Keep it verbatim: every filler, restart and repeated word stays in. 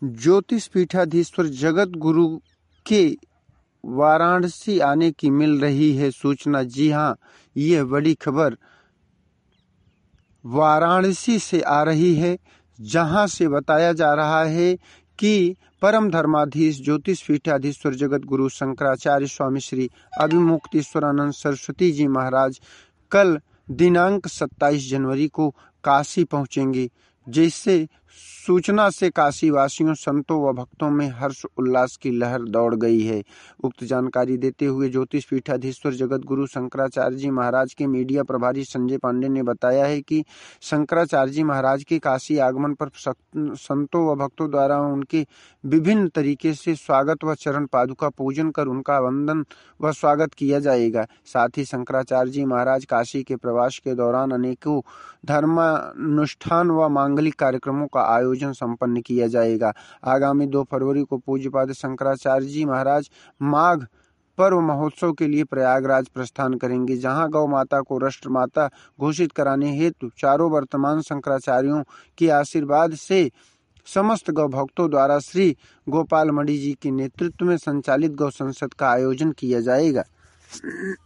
ज्योतिष पीठाधीश्वर जगत गुरु के वाराणसी आने की मिल रही है सूचना। जी हां, यह बड़ी खबर वाराणसी से आ रही है, जहां से बताया जा रहा है कि परम धर्माधीश ज्योतिष पीठाधीश्वर जगत गुरु शंकराचार्य स्वामी श्री अभिमुक्तेश्वरानंद सरस्वती जी महाराज कल दिनांक सत्ताईस जनवरी को काशी पहुंचेंगे, जिससे सूचना से काशी वासियों, संतों व भक्तों में हर्ष उल्लास की लहर दौड़ गई है। उक्त जानकारी देते हुए ज्योतिष पीठाधीश्वर जगत गुरु शंकराचार्य जी महाराज के मीडिया प्रभारी संजय पांडे ने बताया है कि शंकराचार्य जी महाराज के काशी आगमन पर संतों व भक्तों द्वारा उनके विभिन्न तरीके से स्वागत व चरण पादुका पूजन कर उनका वंदन व स्वागत किया जाएगा। साथ ही शंकराचार्य जी महाराज काशी के प्रवास के दौरान अनेकों धर्मानुष्ठान व मांगलिक कार्यक्रमों का आयोजन संपन्न किया जाएगा। आगामी दो फरवरी को पूज्यपाद शंकराचार्य जी महाराज माघ पर्व महोत्सव के लिए प्रयागराज प्रस्थान करेंगे, जहां गौ माता को राष्ट्र माता घोषित कराने हेतु चारों वर्तमान शंकराचार्यों के आशीर्वाद से समस्त गौ भक्तों द्वारा श्री गोपाल मणि जी के नेतृत्व में संचालित गौ संसद का आयोजन किया जाएगा।